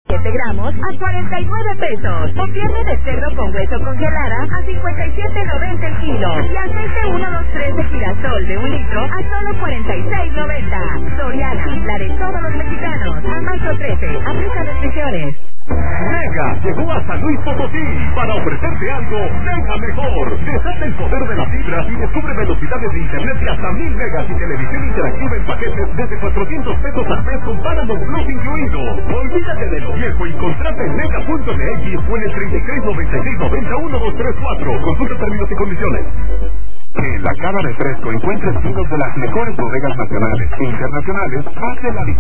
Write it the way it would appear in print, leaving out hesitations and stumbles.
7 gramos a 49 pesos. O pierna de cerdo con hueso congelada a 57.90 el kilo. Y aceite 123 de girasol de 1 litro a solo 46.90. Soriana, la de todos los mexicanos. A marzo 13, aplica restricciones. Mega llegó a San Luis Potosí para ofrecerte algo mega mejor. Desata el poder de la fibra y descubre velocidades de internet de hasta 1000 megas y televisión interactiva en paquetes desde 400 pesos al mes con Paramount Plus incluido. Olvídate de lo viejo y contrata en mega.mx o en el 3396901234. Consulta términos y condiciones. Que en la Cara Refresco encuentres vinos de las mejores bodegas nacionales e internacionales. Haz de la